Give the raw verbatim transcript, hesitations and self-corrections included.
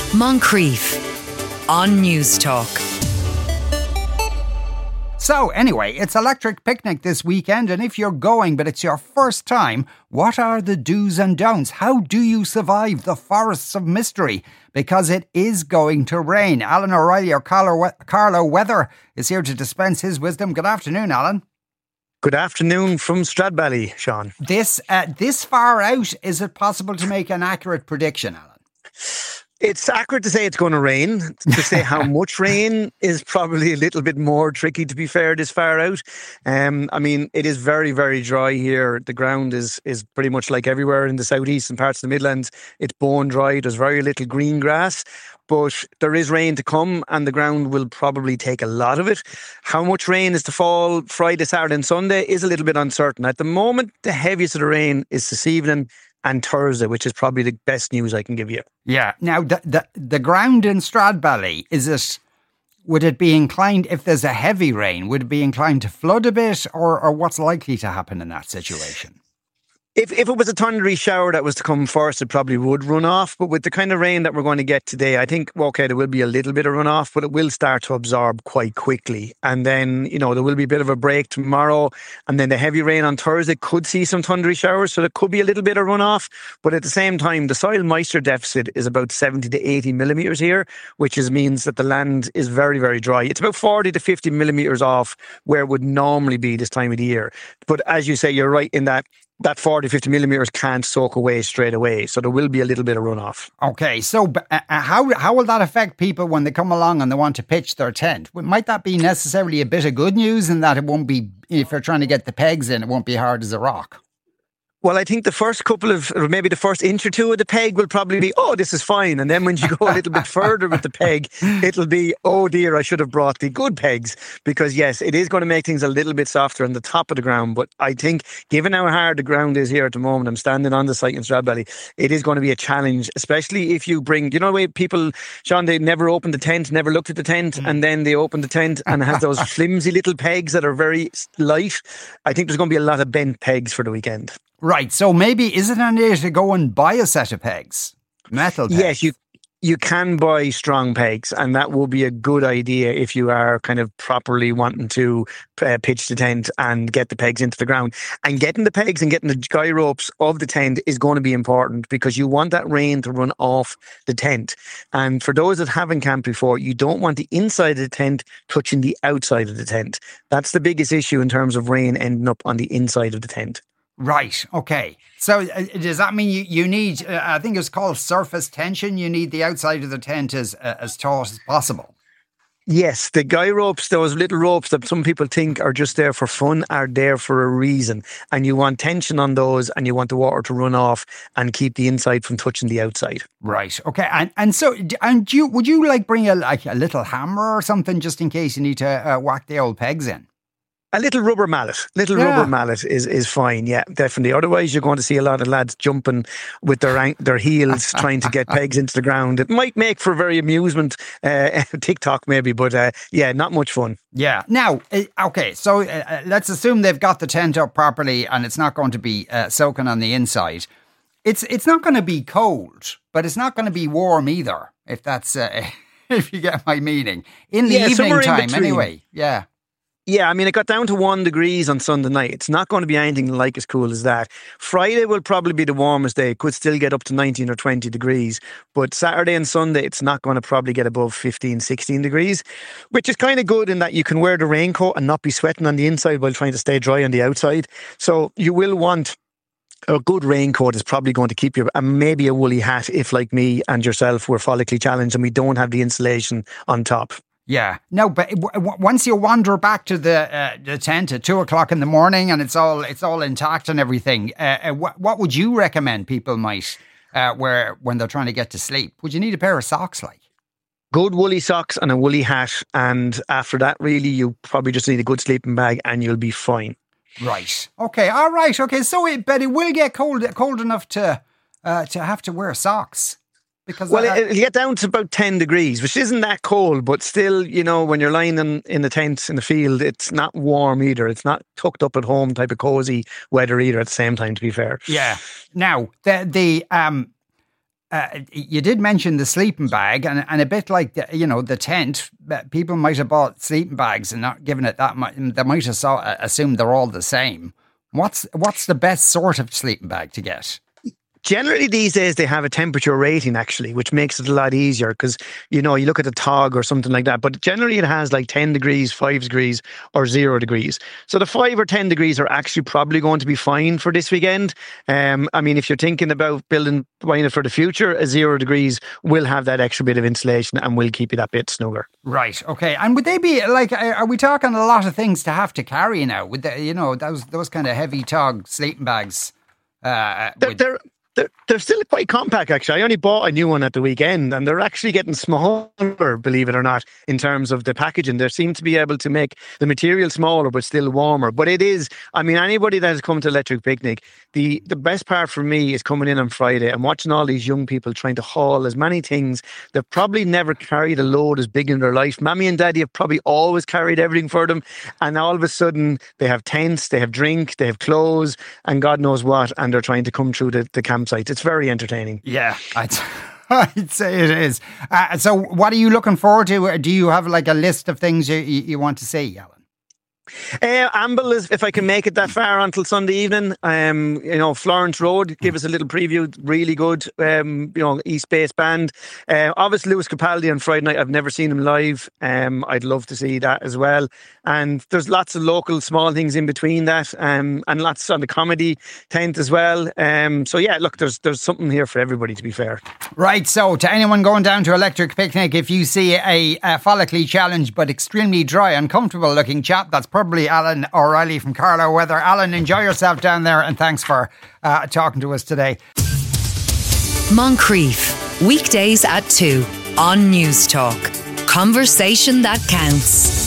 Moncrief on News Talk. So anyway, it's Electric Picnic this weekend, and if you're going but it's your first time, what are the do's and don'ts? How do you survive the forests of mystery? Because it is going to rain. Alan O'Reilly or Carlo, Carlo Weather is here to dispense his wisdom. Good afternoon, Alan. Good afternoon from Stradbally, Sean. This uh, this far out, is it possible to make an accurate prediction, Alan? It's accurate to say it's going to rain. To say how much rain is probably a little bit more tricky, to be fair, this far out. Um, I mean, it is very, very dry here. The ground is is pretty much like everywhere in the southeast and parts of the Midlands. It's bone dry. There's very little green grass. But there is rain to come and the ground will probably take a lot of it. How much rain is to fall Friday, Saturday and Sunday is a little bit uncertain. At the moment, the heaviest of the rain is this evening and Thursday, which is probably the best news I can give you. Yeah. Now, the the, the ground in Stradbally, is it, would it be inclined, if there's a heavy rain, would it be inclined to flood a bit, or, or what's likely to happen in that situation? If if it was a thundery shower that was to come first, it probably would run off. But with the kind of rain that we're going to get today, I think, okay, there will be a little bit of runoff, but it will start to absorb quite quickly. And then, you know, there will be a bit of a break tomorrow. And then the heavy rain on Thursday could see some thundery showers. So there could be a little bit of runoff. But at the same time, the soil moisture deficit is about seventy to eighty millimetres here, which is, means that the land is very, very dry. It's about forty to fifty millimetres off where it would normally be this time of the year. But as you say, you're right in that that forty, fifty millimetres can't soak away straight away. So there will be a little bit of runoff. Okay, so uh, how how will that affect people when they come along and they want to pitch their tent? Might that be necessarily a bit of good news in that it won't be, if you're trying to get the pegs in, it won't be hard as a rock? Well, I think the first couple of, or maybe the first inch or two of the peg will probably be, oh, this is fine. And then when you go a little bit further with the peg, it'll be, oh dear, I should have brought the good pegs. Because yes, it is going to make things a little bit softer on the top of the ground. But I think given how hard the ground is here at the moment, I'm standing on the site in Stradbally, it is going to be a challenge, especially if you bring, you know the way people, Sean, they never opened the tent, never looked at the tent, mm. and then they open the tent and it has those flimsy little pegs that are very light. I think there's going to be a lot of bent pegs for the weekend. Right, so maybe, is it an idea to go and buy a set of pegs? Metal pegs? Yes, you you can buy strong pegs, and that will be a good idea if you are kind of properly wanting to uh, pitch the tent and get the pegs into the ground. And getting the pegs and getting the guy ropes of the tent is going to be important because you want that rain to run off the tent. And for those that haven't camped before, you don't want the inside of the tent touching the outside of the tent. That's the biggest issue in terms of rain ending up on the inside of the tent. Right, okay. So uh, does that mean you, you need, uh, I think it's called surface tension, you need the outside of the tent as uh, as taut as possible? Yes, the guy ropes, those little ropes that some people think are just there for fun, are there for a reason. And you want tension on those and you want the water to run off and keep the inside from touching the outside. Right, okay. And and so, and you would you like bring a, like a little hammer or something just in case you need to uh, whack the old pegs in? A little rubber mallet, little yeah. rubber mallet is, is fine. Yeah, definitely. Otherwise, you're going to see a lot of lads jumping with their their heels trying to get pegs into the ground. It might make for very amusement, uh, TikTok maybe, but uh, yeah, not much fun. Yeah. Now, okay, so uh, let's assume they've got the tent up properly and it's not going to be uh, soaking on the inside. It's it's not going to be cold, but it's not going to be warm either. If that's uh, if you get my meaning, in the yeah, evening time, anyway. Yeah. Yeah, I mean, it got down to one degrees on Sunday night. It's not going to be anything like as cool as that. Friday will probably be the warmest day. It could still get up to nineteen or twenty degrees. But Saturday and Sunday, it's not going to probably get above fifteen, sixteen degrees, which is kind of good in that you can wear the raincoat and not be sweating on the inside while trying to stay dry on the outside. So you will want a good raincoat is probably going to keep you, and maybe a woolly hat if, like me and yourself, we're follically challenged and we don't have the insulation on top. Yeah. No, but w- once you wander back to the uh, the tent at two o'clock in the morning and it's all it's all intact and everything, uh, uh, what what would you recommend people might uh, wear when they're trying to get to sleep? Would you need a pair of socks, like? Good woolly socks and a woolly hat, and after that, really, you probably just need a good sleeping bag, and you'll be fine. Right. Okay. All right. Okay. So, it, but it will get cold cold enough to uh, to have to wear socks. Because well, that, it'll get down to about ten degrees, which isn't that cold, but still, you know, when you're lying in, in the tent in the field, it's not warm either. It's not tucked up at home type of cozy weather either at the same time, to be fair. Yeah. Now, the, the um, Uh, you did mention the sleeping bag, and, and a bit like the, you know, the tent. People might have bought sleeping bags and not given it that much. They might have saw, assumed they're all the same. What's what's the best sort of sleeping bag to get? Generally these days they have a temperature rating actually, which makes it a lot easier because, you know, you look at a Tog or something like that, but generally it has like ten degrees, five degrees or zero degrees. So the five or ten degrees are actually probably going to be fine for this weekend. Um, I mean, if you're thinking about building, buying it for the future, a zero degrees will have that extra bit of insulation and will keep you that bit snugger. Right, okay. And would they be, like, are we talking a lot of things to have to carry now? With the, you know, those those kind of heavy Tog sleeping bags? Uh, they're, with- they're They're, they're still quite compact, actually. I only bought a new one at the weekend, and they're actually getting smaller, believe it or not, in terms of the packaging. They seem to be able to make the material smaller, but still warmer. But it is, I mean, anybody that has come to Electric Picnic, the, the best part for me is coming in on Friday and watching all these young people trying to haul as many things. They've probably never carried a load as big in their life. Mommy and Daddy have probably always carried everything for them. And all of a sudden, they have tents, they have drink, they have clothes, and God knows what, and they're trying to come through the, the camp. It's very entertaining. Yeah, I'd, I'd say it is. Uh, so what are you looking forward to? Do you have like a list of things you, you, you want to see, Alan? Uh, Amble is, if I can make it that far until Sunday evening. Um, you know, Florence Road, give us a little preview. Really good. Um, you know, East Base Band. Uh, obviously, Lewis Capaldi on Friday night. I've never seen him live. Um, I'd love to see that as well. And there's lots of local small things in between that, um, and lots on the comedy tent as well. Um, so yeah, look, there's there's something here for everybody. To be fair. Right. So to anyone going down to Electric Picnic, if you see a, a follically challenged but extremely dry, uncomfortable looking chap, that's probably Alan O'Reilly from Carlow Weather. Alan, enjoy yourself down there, and thanks for uh, talking to us today. Moncrief, weekdays at two on News Talk. Conversation that counts.